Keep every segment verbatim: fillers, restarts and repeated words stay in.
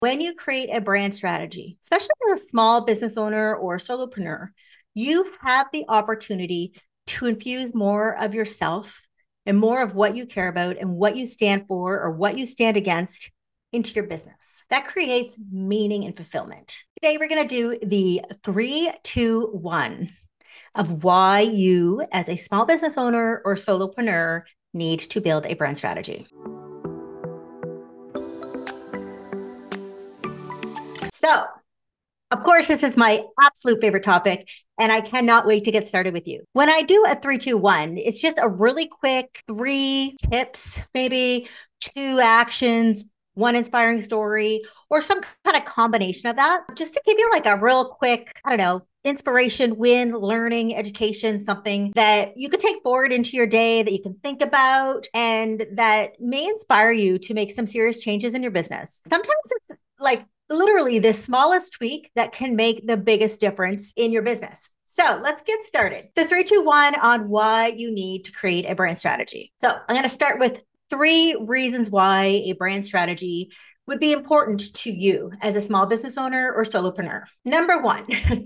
When you create a brand strategy, especially as a small business owner or solopreneur, you have the opportunity to infuse more of yourself and more of what you care about and what you stand for or what you stand against into your business. That creates meaning and fulfillment. Today, we're going to do the three, two, one of why you, as a small business owner or solopreneur, need to build a brand strategy. So, of course, this is my absolute favorite topic, and I cannot wait to get started with you. When I do a three, two, one, it's just a really quick three tips, maybe two actions, one inspiring story, or some kind of combination of that, just to give you like a real quick, I don't know, inspiration, win, learning, education, something that you could take forward into your day that you can think about and that may inspire you to make some serious changes in your business. Sometimes it's like literally the smallest tweak that can make the biggest difference in your business. So let's get started. The three, two, one on why you need to create a brand strategy. So I'm going to start with three reasons why a brand strategy would be important to you as a small business owner or solopreneur. Number one,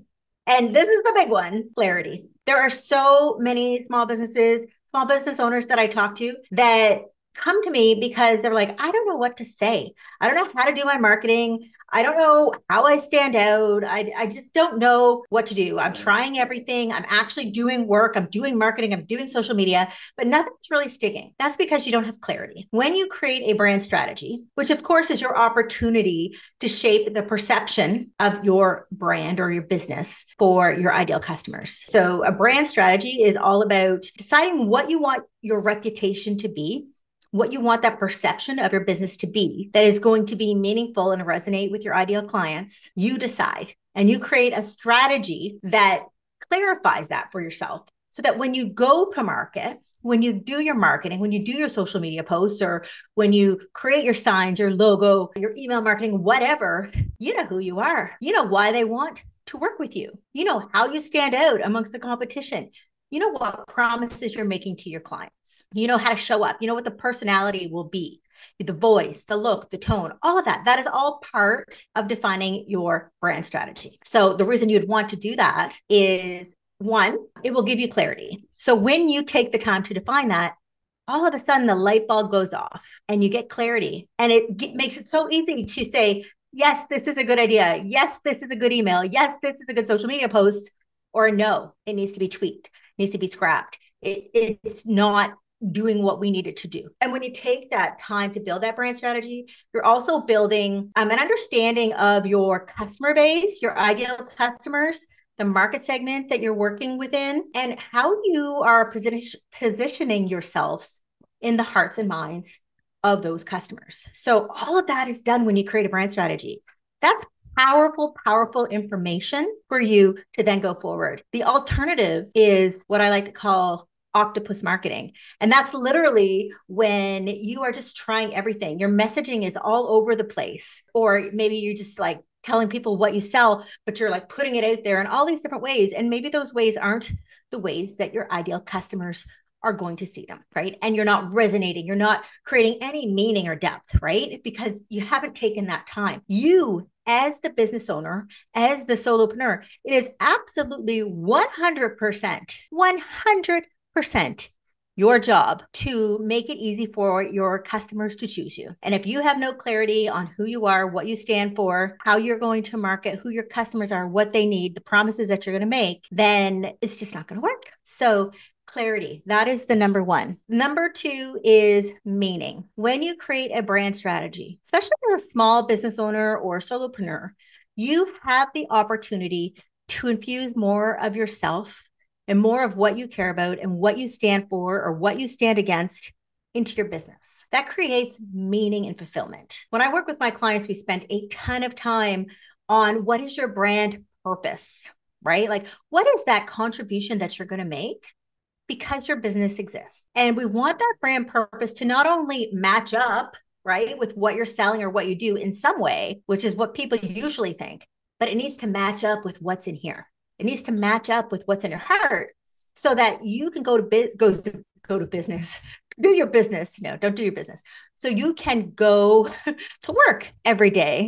and this is the big one, clarity. There are so many small businesses, small business owners that I talk to that come to me because they're like, I don't know what to say. I don't know how to do my marketing. I don't know how I stand out. I, I just don't know what to do. I'm trying everything. I'm actually doing work. I'm doing marketing. I'm doing social media, but nothing's really sticking. That's because you don't have clarity. When you create a brand strategy, which of course is your opportunity to shape the perception of your brand or your business for your ideal customers. So a brand strategy is all about deciding what you want your reputation to be, what you want that perception of your business to be that is going to be meaningful and resonate with your ideal clients. You decide and you create a strategy that clarifies that for yourself so that when you go to market, when you do your marketing, when you do your social media posts, or when you create your signs, your logo, your email marketing, whatever, you know who you are. You know why they want to work with you. You know how you stand out amongst the competition. You know what promises you're making to your clients. You know how to show up. You know what the personality will be, the voice, the look, the tone, all of that. That is all part of defining your brand strategy. So the reason you'd want to do that is, one, it will give you clarity. So when you take the time to define that, all of a sudden the light bulb goes off and you get clarity. And it get, makes it so easy to say, yes, this is a good idea. Yes, this is a good email. Yes, this is a good social media post. Or no, it needs to be tweaked, needs to be scrapped. It, it's not doing what we need it to do. And when you take that time to build that brand strategy, you're also building um, an understanding of your customer base, your ideal customers, the market segment that you're working within, and how you are posi- positioning yourselves in the hearts and minds of those customers. So all of that is done when you create a brand strategy. That's powerful, powerful information for you to then go forward. The alternative is what I like to call octopus marketing. And that's literally when you are just trying everything. Your messaging is all over the place. Or maybe you're just like telling people what you sell, but you're like putting it out there in all these different ways. And maybe those ways aren't the ways that your ideal customers are going to see them, right? And you're not resonating. You're not creating any meaning or depth, right? Because you haven't taken that time. You, as the business owner, as the solopreneur, it is absolutely one hundred percent, one hundred percent your job to make it easy for your customers to choose you. And if you have no clarity on who you are, what you stand for, how you're going to market, who your customers are, what they need, the promises that you're going to make, then it's just not going to work. So clarity, that is the number one. Number two is meaning. When you create a brand strategy, especially as a small business owner or solopreneur, you have the opportunity to infuse more of yourself and more of what you care about and what you stand for or what you stand against into your business. That creates meaning and fulfillment. When I work with my clients, we spend a ton of time on what is your brand purpose, right? Like, what is that contribution that you're going to make because your business exists? And we want that brand purpose to not only match up, right, with what you're selling or what you do in some way, which is what people usually think, but it needs to match up with what's in here. It needs to match up with what's in your heart so that you can go to biz- go to go to business, do your business. No, don't do your business. So you can go to work every day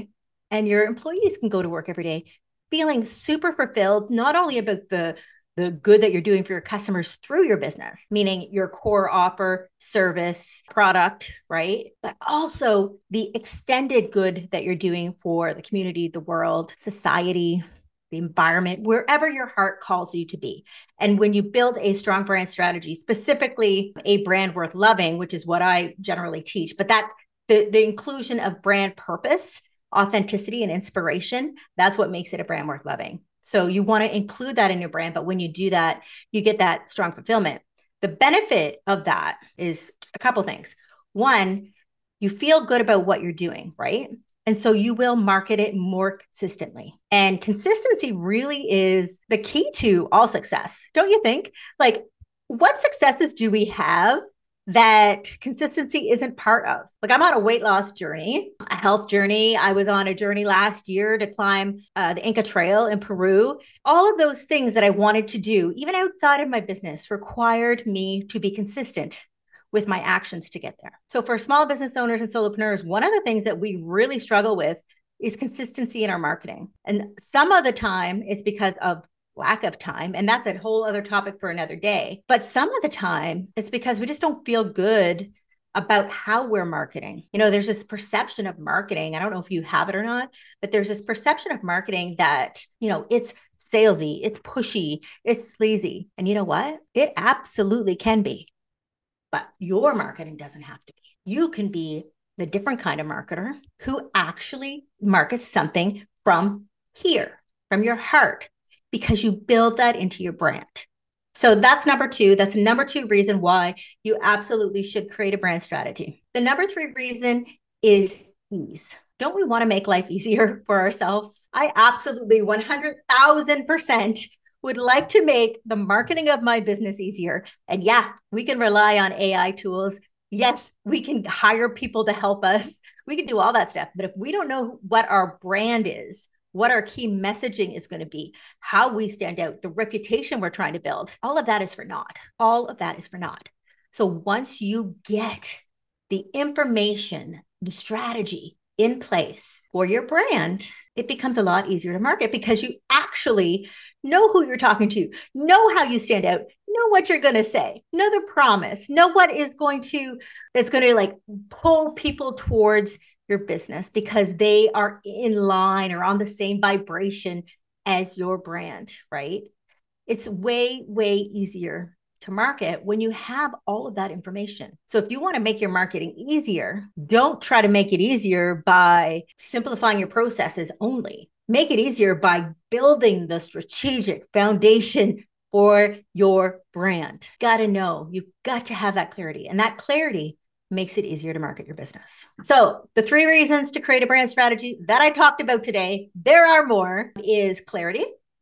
and your employees can go to work every day feeling super fulfilled, not only about the the good that you're doing for your customers through your business, meaning your core offer, service, product, right? But also the extended good that you're doing for the community, the world, society, the environment, wherever your heart calls you to be. And when you build a strong brand strategy, specifically a brand worth loving, which is what I generally teach, but that the, the inclusion of brand purpose, authenticity, and inspiration, that's what makes it a brand worth loving. So you want to include that in your brand, but when you do that, you get that strong fulfillment. The benefit of that is a couple things. One, you feel good about what you're doing, right? And so you will market it more consistently. And consistency really is the key to all success, don't you think? Like, what successes do we have that consistency isn't part of? Like, I'm on a weight loss journey, a health journey. I was on a journey last year to climb uh, the Inca Trail in Peru. All of those things that I wanted to do, even outside of my business, required me to be consistent with my actions to get there. So for small business owners and solopreneurs, one of the things that we really struggle with is consistency in our marketing. And some of the time it's because of lack of time. And that's a whole other topic for another day. But some of the time it's because we just don't feel good about how we're marketing. You know, there's this perception of marketing. I don't know if you have it or not, but there's this perception of marketing that, you know, it's salesy, it's pushy, it's sleazy. And you know what? It absolutely can be. But your marketing doesn't have to be. You can be the different kind of marketer who actually markets something from here, from your heart, because you build that into your brand. So that's number two. That's number two reason why you absolutely should create a brand strategy. The number three reason is ease. Don't we want to make life easier for ourselves? I absolutely one hundred thousand percent would like to make the marketing of my business easier. And yeah, we can rely on A I tools. Yes, we can hire people to help us. We can do all that stuff. But if we don't know what our brand is, what our key messaging is going to be, how we stand out, the reputation we're trying to build, all of that is for naught. All of that is for naught. So once you get the information, the strategy in place for your brand, it becomes a lot easier to market because you actually know who you're talking to, know how you stand out, know what you're going to say, know the promise, know what is going to, that's going to like pull people towards your business because they are in line or on the same vibration as your brand, right? It's way, way easier to market when you have all of that information. So if you want to make your marketing easier, don't try to make it easier by simplifying your processes only. Make it easier by building the strategic foundation for your brand. Got to know, you've got to have that clarity, and that clarity makes it easier to market your business. So the three reasons to create a brand strategy that I talked about today, there are more, is clarity,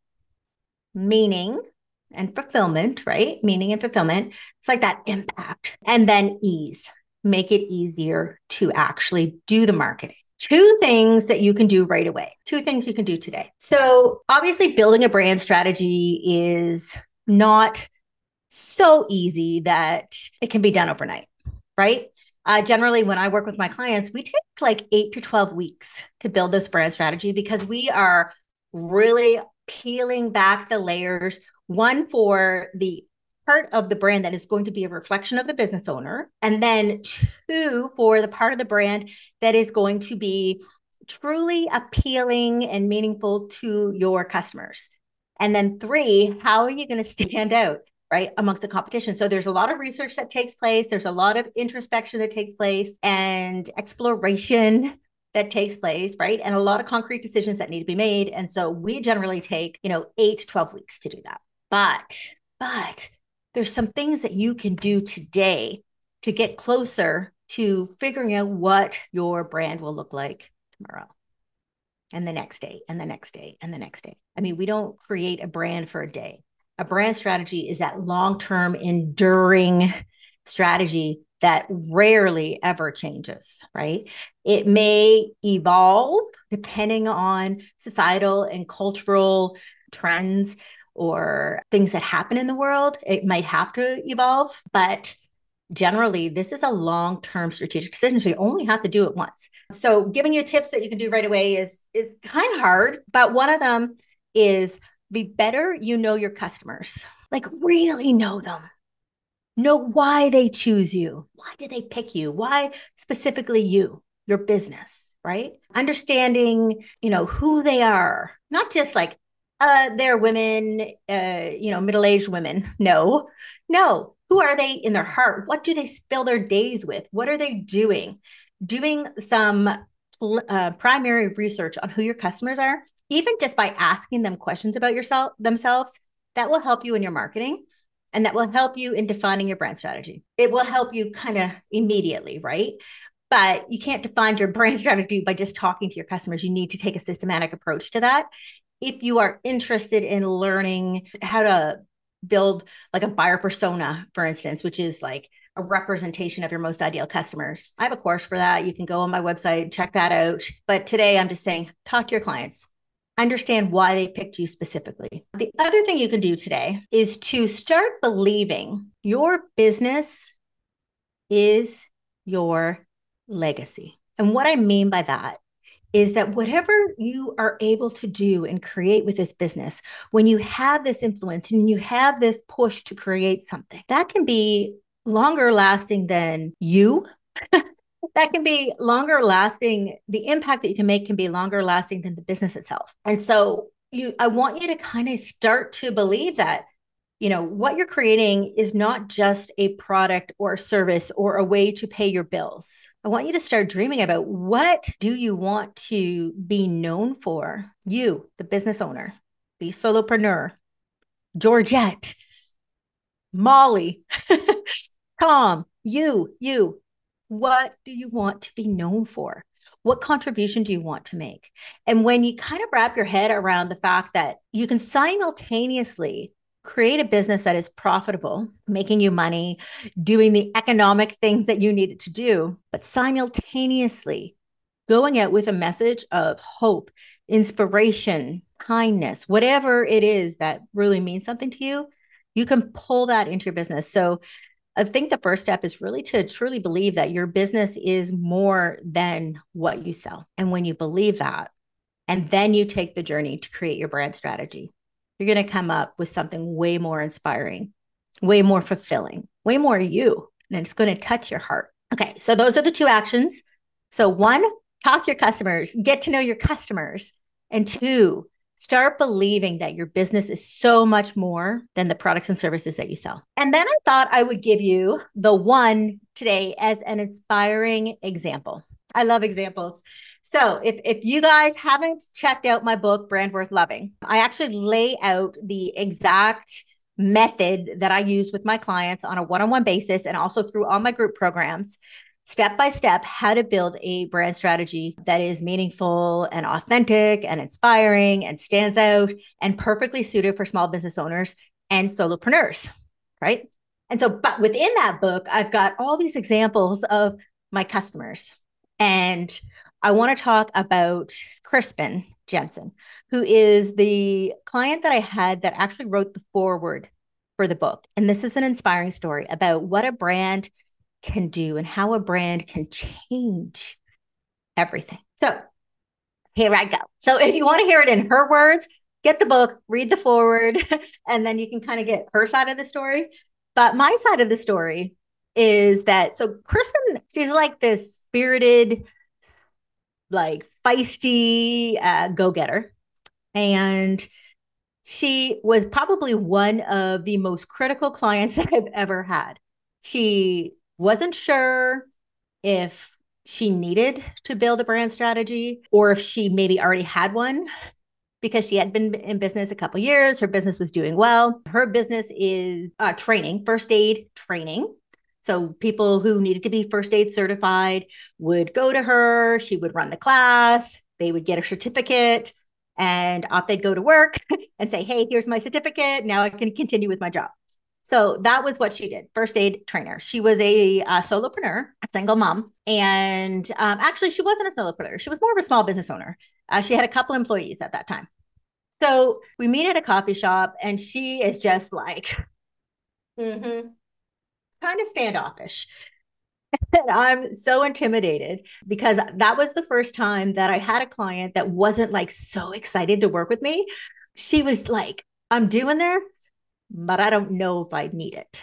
meaning, and fulfillment, right? Meaning and fulfillment. It's like that impact. And then ease. Make it easier to actually do the marketing. Two things that you can do right away. Two things you can do today. So obviously building a brand strategy is not so easy that it can be done overnight, right? Uh, generally, when I work with my clients, we take like eight to twelve weeks to build this brand strategy because we are really peeling back the layers. One, for the part of the brand that is going to be a reflection of the business owner. And then two, for the part of the brand that is going to be truly appealing and meaningful to your customers. And then three, how are you going to stand out, right, amongst the competition? So there's a lot of research that takes place. There's a lot of introspection that takes place and exploration that takes place, right? And a lot of concrete decisions that need to be made. And so we generally take, you know, eight to twelve weeks to do that. But, but there's some things that you can do today to get closer to figuring out what your brand will look like tomorrow and the next day and the next day and the next day. I mean, we don't create a brand for a day. A brand strategy is that long-term enduring strategy that rarely ever changes, right? It may evolve depending on societal and cultural trends or things that happen in the world. It might have to evolve, but generally this is a long-term strategic decision. So you only have to do it once. So giving you tips that you can do right away is, is kind of hard, but one of them is be better. You know your customers, like really know them. Know why they choose you. Why did they pick you? Why specifically you, your business, right? Understanding, you know, who they are, not just like, uh, they're women, uh, you know, middle-aged women. No, no. Who are they in their heart? What do they fill their days with? What are they doing? Doing some uh, primary research on who your customers are, even just by asking them questions about yourself themselves, that will help you in your marketing. And that will help you in defining your brand strategy. It will help you kind of immediately, right? But you can't define your brand strategy by just talking to your customers. You need to take a systematic approach to that. If you are interested in learning how to build like a buyer persona, for instance, which is like a representation of your most ideal customers, I have a course for that. You can go on my website, check that out. But today I'm just saying, talk to your clients. Understand why they picked you specifically. The other thing you can do today is to start believing your business is your legacy. And what I mean by that is that whatever you are able to do and create with this business, when you have this influence and you have this push to create something, that can be longer lasting than you. That can be longer lasting. The impact that you can make can be longer lasting than the business itself. And so you, I want you to kind of start to believe that, you know, what you're creating is not just a product or a service or a way to pay your bills. I want you to start dreaming about, what do you want to be known for? You, the business owner, the solopreneur, Georgette, Molly, Tom, you, you. What do you want to be known for? What contribution do you want to make? And when you kind of wrap your head around the fact that you can simultaneously create a business that is profitable, making you money, doing the economic things that you need it to do, but simultaneously going out with a message of hope, inspiration, kindness, whatever it is that really means something to you, you can pull that into your business. So I think the first step is really to truly believe that your business is more than what you sell. And when you believe that, and then you take the journey to create your brand strategy, you're going to come up with something way more inspiring, way more fulfilling, way more you, and it's going to touch your heart. Okay, so those are the two actions. So one, talk to your customers, get to know your customers. And two, start believing that your business is so much more than the products and services that you sell. And then I thought I would give you the one today as an inspiring example. I love examples. So if, if you guys haven't checked out my book, Brand Worth Loving, I actually lay out the exact method that I use with my clients on a one-on-one basis and also through all my group programs, step by step, how to build a brand strategy that is meaningful and authentic and inspiring and stands out and perfectly suited for small business owners and solopreneurs, right? And so, but within that book, I've got all these examples of my customers. And I want to talk about Crispin Jensen, who is the client that I had that actually wrote the foreword for the book. And this is an inspiring story about what a brand can do and how a brand can change everything. So here I go. So if you want to hear it in her words, get the book, read the foreword, and then you can kind of get her side of the story. But my side of the story is that, so Kristen, she's like this spirited, like feisty uh, go-getter. And she was probably one of the most critical clients that I've ever had. She wasn't sure if she needed to build a brand strategy or if she maybe already had one because she had been in business a couple of years. Her business was doing well. Her business is uh, training, first aid training. So people who needed to be first aid certified would go to her. She would run the class. They would get a certificate and off they'd go to work and say, hey, here's my certificate. Now I can continue with my job. So that was what she did, first aid trainer. She was a, a solopreneur, a single mom. And um, actually, she wasn't a solopreneur. She was more of a small business owner. Uh, she had a couple employees at that time. So we meet at a coffee shop and she is just like, mm-hmm, kind of standoffish. And I'm so intimidated because that was the first time that I had a client that wasn't like so excited to work with me. She was like, I'm doing this, but I don't know if I need it.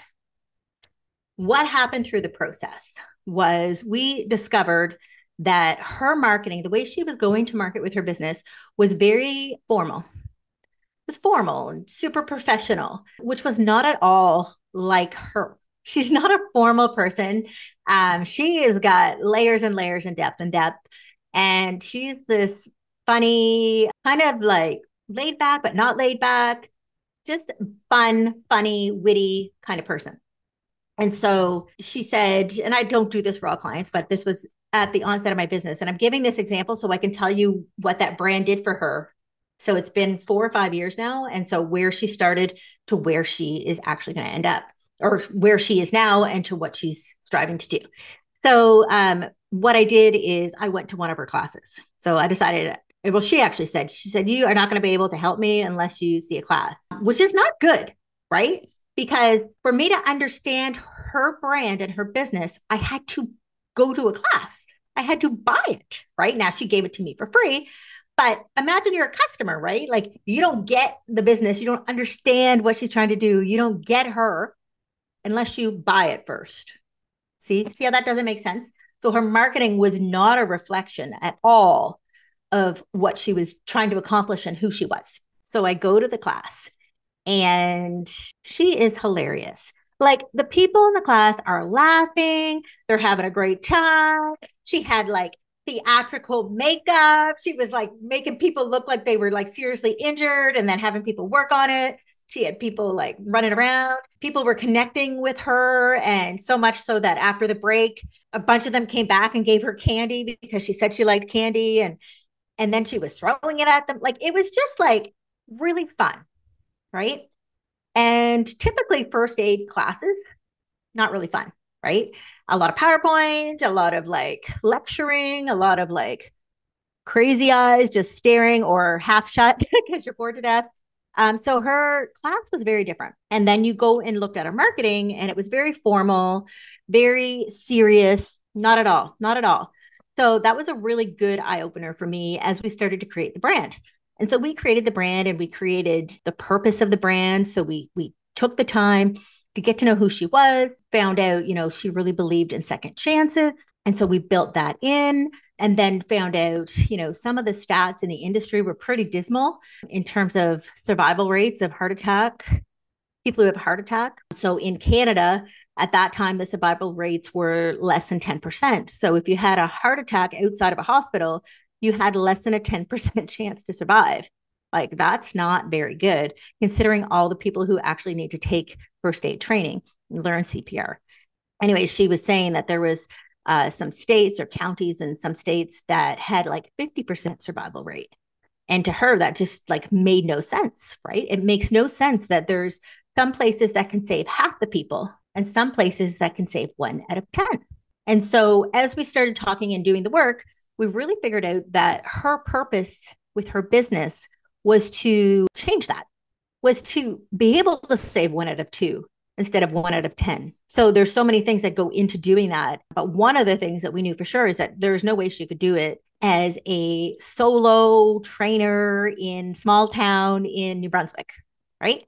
What happened through the process was we discovered that her marketing, the way she was going to market with her business, was very formal. It was formal and super professional, which was not at all like her. She's not a formal person. Um, she has got layers and layers and depth and depth. And she's this funny, kind of like laid back, but not laid back, just fun, funny, witty kind of person. And so she said, and I don't do this for all clients, but this was at the onset of my business. And I'm giving this example so I can tell you what that brand did for her. So it's been four or five years now. And so where she started to where she is actually going to end up, or where she is now and to what she's striving to do. So um, what I did is I went to one of her classes. So I decided, well, she actually said, she said, you are not going to be able to help me unless you see a class, which is not good, right? Because for me to understand her brand and her business, I had to go to a class. I had to buy it, right? Now she gave it to me for free. But imagine you're a customer, right? Like you don't get the business. You don't understand what she's trying to do. You don't get her unless you buy it first. See, see how that doesn't make sense? So her marketing was not a reflection at all of what she was trying to accomplish and who she was. So I go to the class and she is hilarious. Like the people in the class are laughing, they're having a great time. She had like theatrical makeup. She was like making people look like they were like seriously injured and then having people work on it. She had people like running around. People were connecting with her. And so much so that after the break, a bunch of them came back and gave her candy because she said she liked candy. And, and then she was throwing it at them. Like it was just like really fun. Right. And typically first aid classes, not really fun, right? A lot of PowerPoint, a lot of like lecturing, a lot of like crazy eyes just staring or half shut because you're bored to death. Um, so her class was very different. And then you go and looked at her marketing and it was very formal, very serious, not at all, not at all. So that was a really good eye opener for me as we started to create the brand. And so we created the brand and we created the purpose of the brand. So we we took the time to get to know who she was, found out, you know, she really believed in second chances. And so we built that in and then found out, you know, some of the stats in the industry were pretty dismal in terms of survival rates of heart attack, people who have a heart attack. So in Canada, at that time, the survival rates were less than ten percent. So if you had a heart attack outside of a hospital, you had less than a ten percent chance to survive. Like that's not very good considering all the people who actually need to take first aid training and learn C P R. Anyways, she was saying that there was uh, some states or counties in some states that had like fifty percent survival rate. And to her, that just like made no sense, right? It makes no sense that there's some places that can save half the people and some places that can save one out of ten. And so as we started talking and doing the work, we really figured out that her purpose with her business was to change that, was to be able to save one out of two instead of one out of ten. So there's so many things that go into doing that. But one of the things that we knew for sure is that there's no way she could do it as a solo trainer in small town in New Brunswick, right?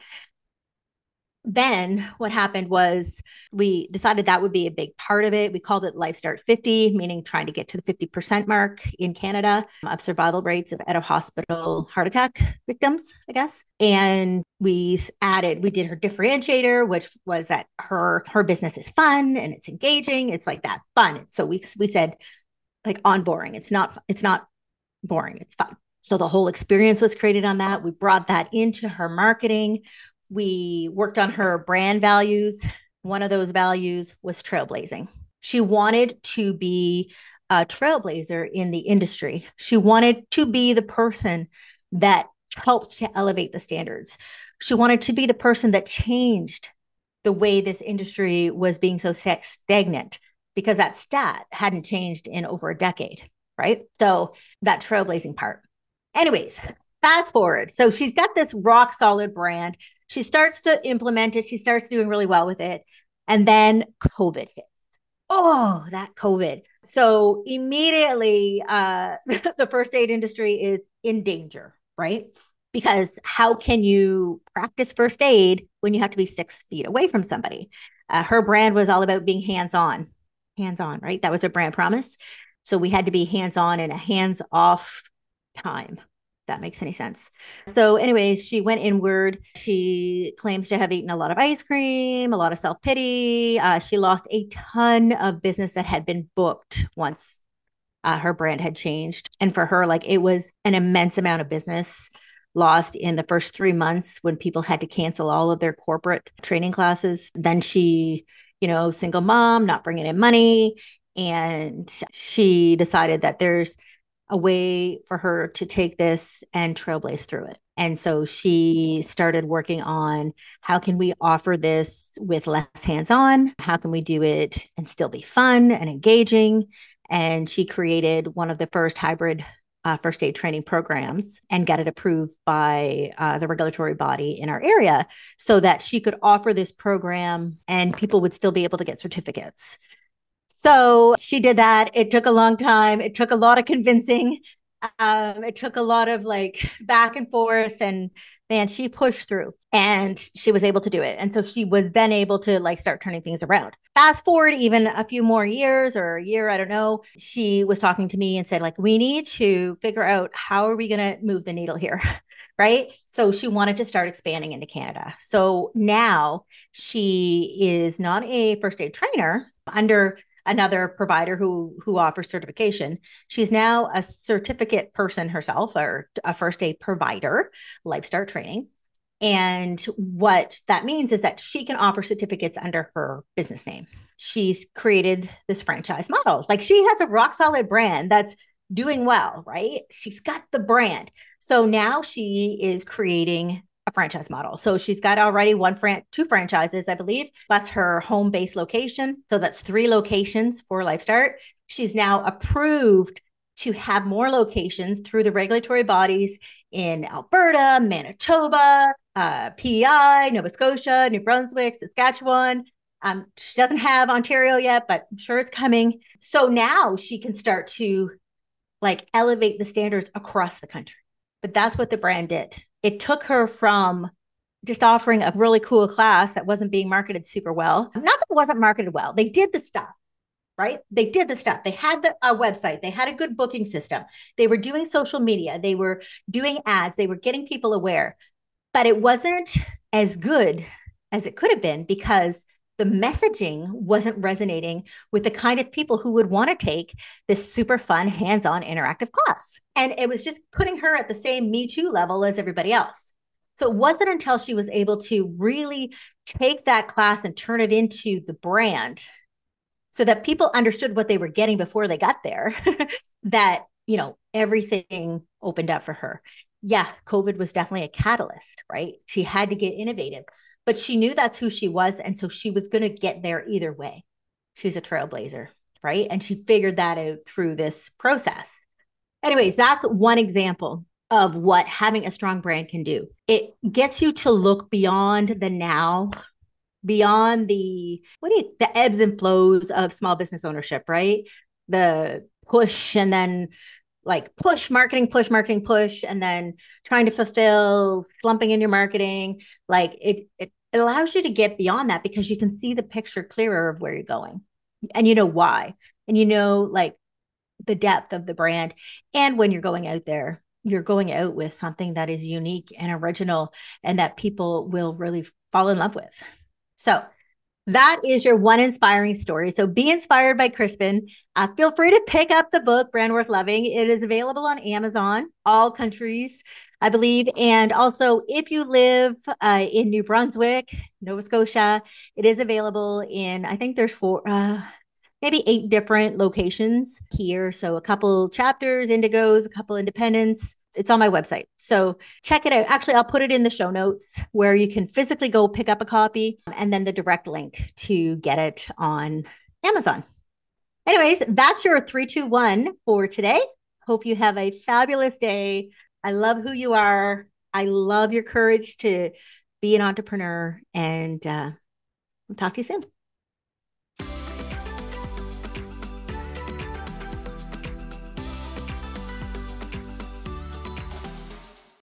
Then what happened was we decided that would be a big part of it. We called it Life Start fifty, meaning trying to get to the fifty percent mark in Canada of survival rates of out of hospital heart attack victims, I guess. And we added, we did her differentiator, which was that her her business is fun and it's engaging. It's like that fun. So we we said like on boring. It's not, it's not boring. It's fun. So the whole experience was created on that. We brought that into her marketing. We worked on her brand values. One of those values was trailblazing. She wanted to be a trailblazer in the industry. She wanted to be the person that helped to elevate the standards. She wanted to be the person that changed the way this industry was being so stagnant because that stat hadn't changed in over a decade, right? So that trailblazing part. Anyways, fast forward. So she's got this rock solid brand. She starts to implement it. She starts doing really well with it. And then COVID hit. Oh, that COVID. So immediately, uh, the first aid industry is in danger, right? Because how can you practice first aid when you have to be six feet away from somebody? Uh, her brand was all about being hands on, hands on, right? That was her brand promise. So we had to be hands on in a hands off time. That makes any sense. So, anyways, she went inward. She claims to have eaten a lot of ice cream, a lot of self pity. Uh, she lost a ton of business that had been booked once uh, her brand had changed. And for her, like it was an immense amount of business lost in the first three months when people had to cancel all of their corporate training classes. Then she, you know, single mom, not bringing in money. And she decided that there's a way for her to take this and trailblaze through it. And so she started working on how can we offer this with less hands-on? How can we do it and still be fun and engaging? And she created one of the first hybrid uh, first aid training programs and got it approved by uh, the regulatory body in our area so that she could offer this program and people would still be able to get certificates. So she did that. It took a long time. It took a lot of convincing. Um, it took a lot of like back and forth, and man, she pushed through and she was able to do it. And so she was then able to like start turning things around. Fast forward even a few more years or a year, I don't know. She was talking to me and said, like, we need to figure out how are we going to move the needle here. Right. So she wanted to start expanding into Canada. So now she is not a first aid trainer under another provider who who offers certification. She's now a certificate person herself, or a first aid provider, LifeStart Training. And what that means is that she can offer certificates under her business name. She's created this franchise model. Like she has a rock solid brand that's doing well, right? She's got the brand. So now she is creating a franchise model. So she's got already one fran- two franchises, I believe. That's her home base location. So that's three locations for LifeStart. She's now approved to have more locations through the regulatory bodies in Alberta, Manitoba, uh, P E I, Nova Scotia, New Brunswick, Saskatchewan. Um, she doesn't have Ontario yet, but I'm sure it's coming. So now she can start to like elevate the standards across the country. But that's what the brand did. It took her from just offering a really cool class that wasn't being marketed super well. Not that it wasn't marketed well. They did the stuff, right? They did the stuff. They had the, a website. They had a good booking system. They were doing social media. They were doing ads. They were getting people aware. But it wasn't as good as it could have been because the messaging wasn't resonating with the kind of people who would want to take this super fun, hands-on interactive class. And it was just putting her at the same Me Too level as everybody else. So it wasn't until she was able to really take that class and turn it into the brand so that people understood what they were getting before they got there that, you know, everything opened up for her. Yeah, COVID was definitely a catalyst, right? She had to get innovative. But she knew that's who she was. And so she was going to get there either way. She's a trailblazer, right? And she figured that out through this process. Anyways, that's one example of what having a strong brand can do. It gets you to look beyond the now, beyond the what do you the ebbs and flows of small business ownership, right? The push and then like push marketing, push marketing, push, and then trying to fulfill, slumping in your marketing. Like it, it, it allows you to get beyond that because you can see the picture clearer of where you're going and you know why. And you know, like the depth of the brand. And when you're going out there, you're going out with something that is unique and original and that people will really fall in love with. So that is your one inspiring story. So be inspired by Crispin. Uh, feel free to pick up the book, Brand Worth Loving. It is available on Amazon, all countries, I believe. And also, if you live uh, in New Brunswick, Nova Scotia, it is available in, I think there's four, uh, maybe eight different locations here. So a couple chapters, Indigos, a couple independents. It's on my website. So check it out. Actually, I'll put it in the show notes where you can physically go pick up a copy and then the direct link to get it on Amazon. Anyways, that's your three, two, one for today. Hope you have a fabulous day. I love who you are. I love your courage to be an entrepreneur, and uh, I'll talk to you soon.